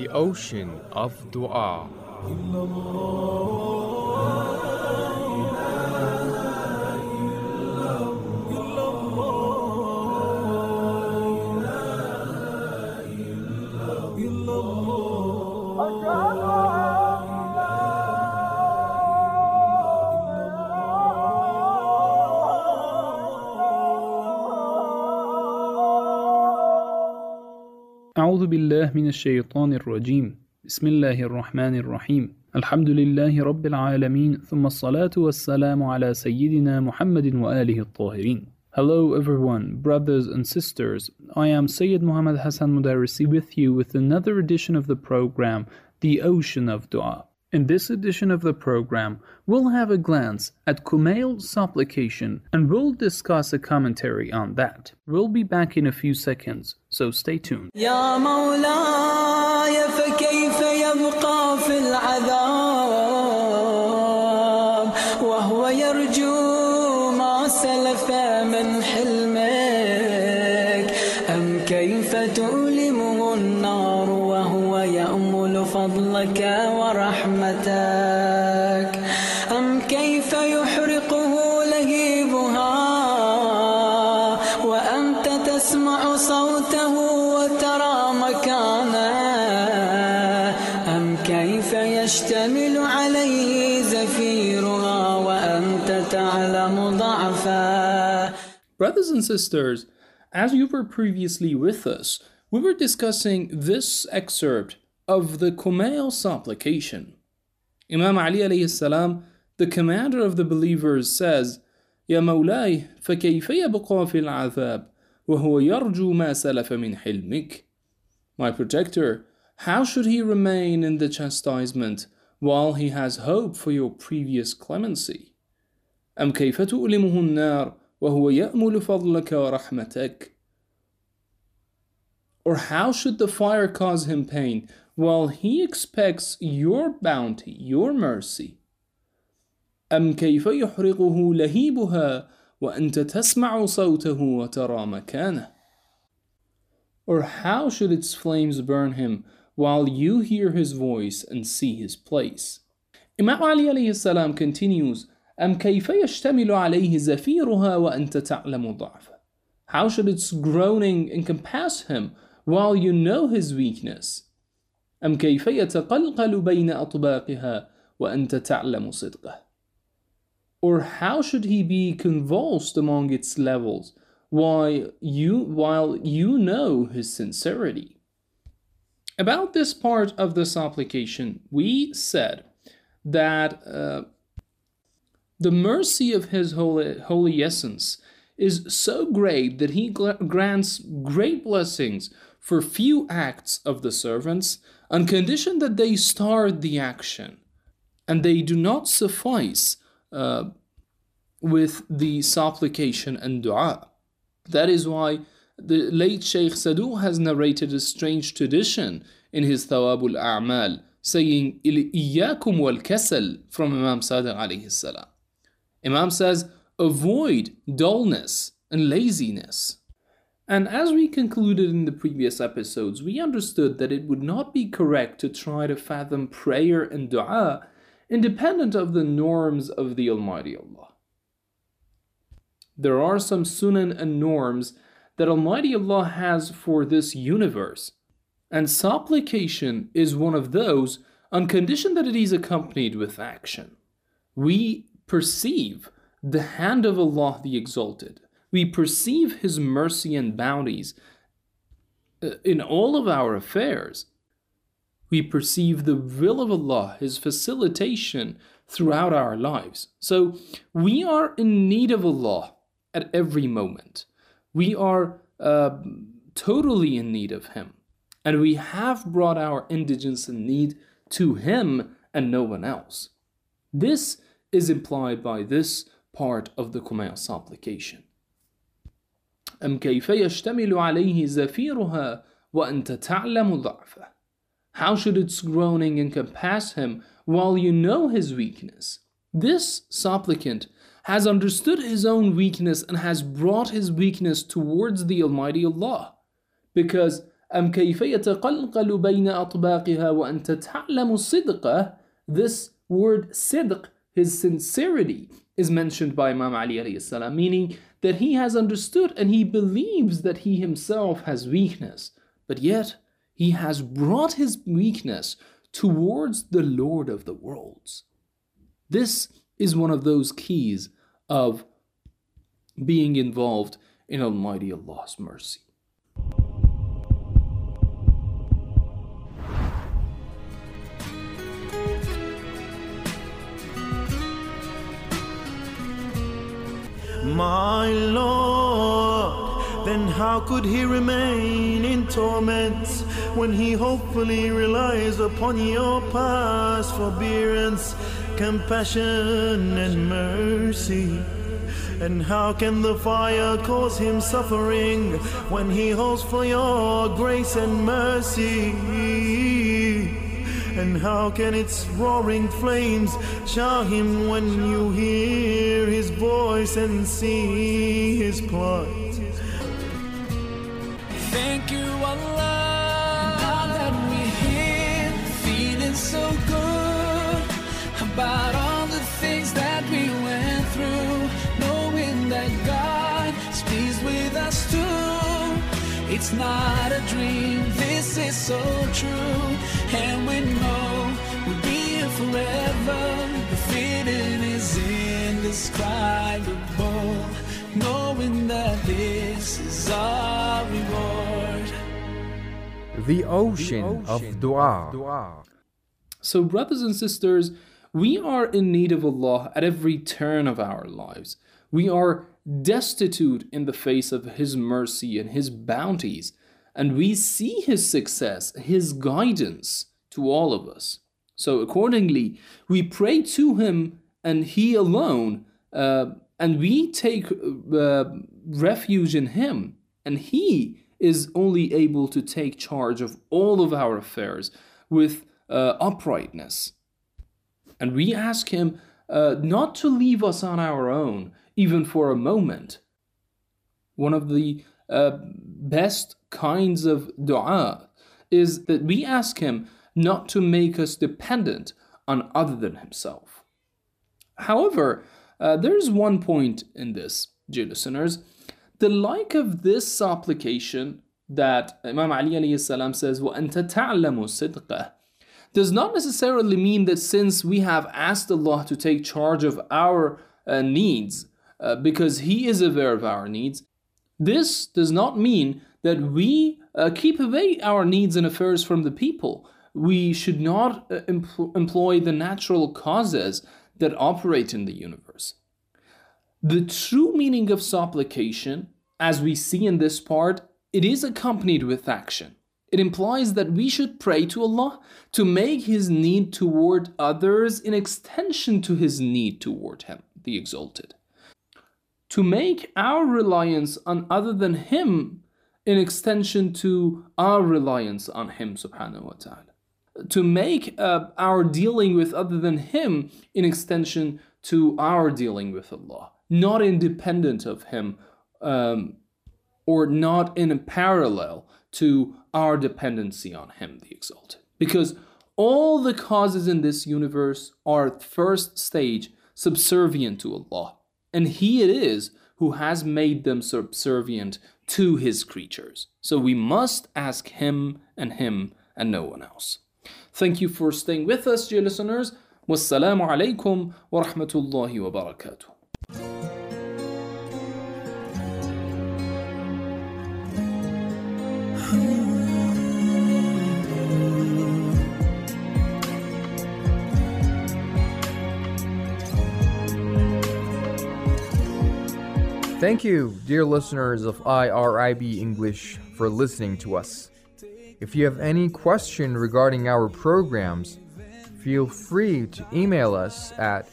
the ocean of dua. أعوذ بالله من الشيطان الرجيم بسم الله الرحمن الرحيم الحمد لله رب العالمين ثم الصلاة والسلام على سيدنا محمد وآله الطاهرين. Hello everyone, brothers and sisters. I am Sayyid Muhammad Hassan Mudarrisi with you with another edition of the program, The Ocean of Dua. In this edition of the program, we'll have a glance at Kumail's supplication and we'll discuss a commentary on that. We'll be back in a few seconds, so stay tuned. يا مولاي فكيف يبقى في العذاب وهو يرجو ما سلف من حلمك أم كيف تؤلمه النار وهو يأمل فضلك ورحمتك أم كيف يحرقه لهيبها وأنت تسمع صوته وترى مكانه أم كيف يشتمل عليه زفيرها وأنت تعلم ضعفه. Brothers and sisters, as you were previously with us, we were discussing this excerpt of the Kumail supplication. Imam Ali alayhi salam, the commander of the believers, says, يا مولاي فكيف يبقى في العذاب وهو يرجو ما سلف من حلمك. My protector, how should he remain in the chastisement while he has hope for your previous clemency? أم كيف تؤلمه النار وهو يأمل فضلك ورحمتك. Or how should the fire cause him pain while he expects your bounty, your mercy? أم كيف يحرقه لهيبها وأنت تسمع صوته وترى مكانه. Or how should its flames burn him while you hear his voice and see his place? Imam Ali alayhi salam continues, أم كيف يشتمل عليه زفيرها وأنت تعلم ضعفه. How should its groaning encompass him while you know his weakness? أم كيف يتقلقل بين أطباقها وأنت تعلم صدقه. Or how should he be convulsed among its levels while you know his sincerity? About this part of the supplication, we said that the mercy of his holy essence is so great that he grants great blessings for few acts of the servants on condition that they start the action and they do not suffice with the supplication and dua. That is why the late Shaykh Sadu has narrated a strange tradition in his Thawabul A'mal, saying إِيَّاكُمْ وَالْكَسَلْ from Imam Sadiq alayhi salam. Imam says, avoid dullness and laziness. And as we concluded in the previous episodes, we understood that it would not be correct to try to fathom prayer and dua independent of the norms of the Almighty Allah. There are some sunan and norms that Almighty Allah has for this universe, and supplication is one of those on condition that it is accompanied with action. We perceive the hand of Allah the Exalted. We perceive His mercy and bounties in all of our affairs. We perceive the will of Allah, His facilitation throughout our lives. So we are in need of Allah at every moment. We are totally in need of Him. And we have brought our indigence and need to Him and no one else. This is implied by this part of the Kumail supplication. أم كيف يشتمل عليه زفيرها وأنت تعلم ضعفه. How should its groaning encompass him while you know his weakness? This supplicant has understood his own weakness and has brought his weakness towards the Almighty Allah. Because أم كيف يتقلقل بين أطباقها وأنت تعلم صدقه. This word sidq, his sincerity, is mentioned by Imam Ali alayhi salam, meaning that he has understood and he believes that he himself has weakness, but yet he has brought his weakness towards the Lord of the worlds. This is one of those keys of being involved in Almighty Allah's mercy. My Lord, then how could he remain in torments when he hopefully relies upon your past forbearance, compassion and mercy? And how can the fire cause him suffering when he hopes for your grace and mercy? And how can its roaring flames shower him when you hear his voice and see his plight? Thank you, Allah. Now that we're here, feeling so good about all the things that we went through, knowing that God is pleased with us too. It's not a dream, this is so true, and we know we'll be here forever. The feeling is indescribable, knowing that this is our reward. The ocean of dua. So, brothers and sisters, we are in need of Allah at every turn of our lives. We are destitute in the face of His mercy and His bounties, and we see His success, His guidance to all of us. So accordingly, we pray to Him and He alone, and we take refuge in Him, and He is only able to take charge of all of our affairs with uprightness. And we ask Him not to leave us on our own, even for a moment. One of the best kinds of dua is that we ask Him not to make us dependent on other than Himself. However, there is one point in this, dear listeners. The like of this supplication that Imam Ali alayhi salam says, وَأَنْتَ تَعْلَمُ صِدْقَهُ, does not necessarily mean that since we have asked Allah to take charge of our needs, because He is aware of our needs, this does not mean that we keep away our needs and affairs from the people. We should not employ the natural causes that operate in the universe. The true meaning of supplication, as we see in this part, it is accompanied with action. It implies that we should pray to Allah to make His need toward others in extension to His need toward Him, the Exalted. To make our reliance on other than Him in extension to our reliance on Him, subhanahu wa ta'ala. To make our dealing with other than Him in extension to our dealing with Allah, not independent of Him, or not in a parallel to our dependency on Him, the Exalted. Because all the causes in this universe are at first stage subservient to Allah, and He it is who has made them subservient to His creatures. So we must ask Him and no one else. Thank you for staying with us, dear listeners. Wassalamu alaikum wa rahmatullahi wa barakatuh. Thank you, dear listeners of IRIB English, for listening to us. If you have any question regarding our programs, feel free to email us at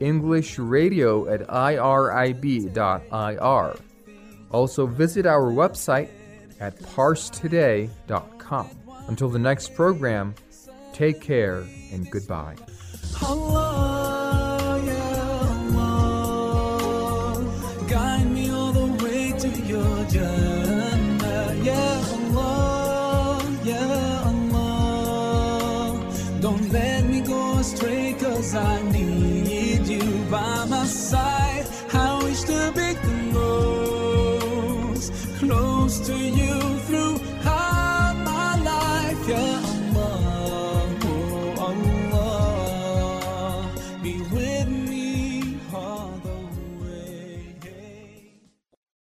englishradio@irib.ir. Also visit our website at parstoday.com. Until the next program, take care and goodbye. Allah, ya Allah, guide me all the way to your Jannah, ya Allah. Don't let me go astray, 'cause I need you by my side. I wish to be close, close to you.